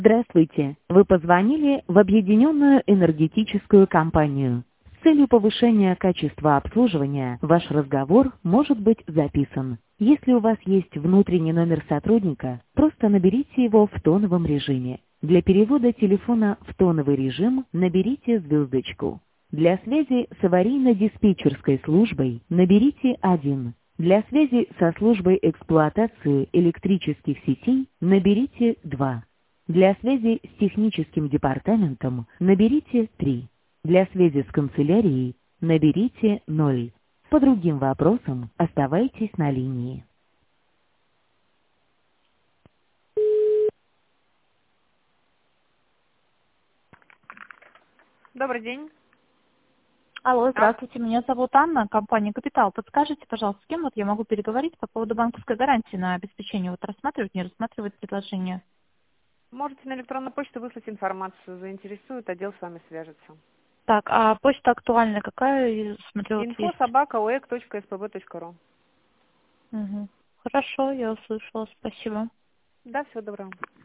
Здравствуйте! Вы позвонили в Объединенную энергетическую компанию. С целью повышения качества обслуживания ваш разговор может быть записан. Если у вас есть внутренний номер сотрудника, просто наберите его в тоновом режиме. Для перевода телефона в тоновый режим наберите звездочку. Для связи с аварийно-диспетчерской службой наберите 1. Для связи со службой эксплуатации электрических сетей наберите 2. Для связи с техническим департаментом наберите 3. Для связи с канцелярией наберите 0. По другим вопросам оставайтесь на линии. Добрый день. Алло, А, здравствуйте, меня зовут Анна, компания «Капитал». Подскажите, пожалуйста, с кем вот я могу переговорить по поводу банковской гарантии на обеспечение? Вот рассматривать, не рассматривать предложение? можете на электронную почту выслать информацию, заинтересует, отдел с вами свяжется. Так, а почта актуальная какая? Я смотрю, вот есть. info@oec.spb.ru. Хорошо, я услышала, спасибо. Да, всего доброго.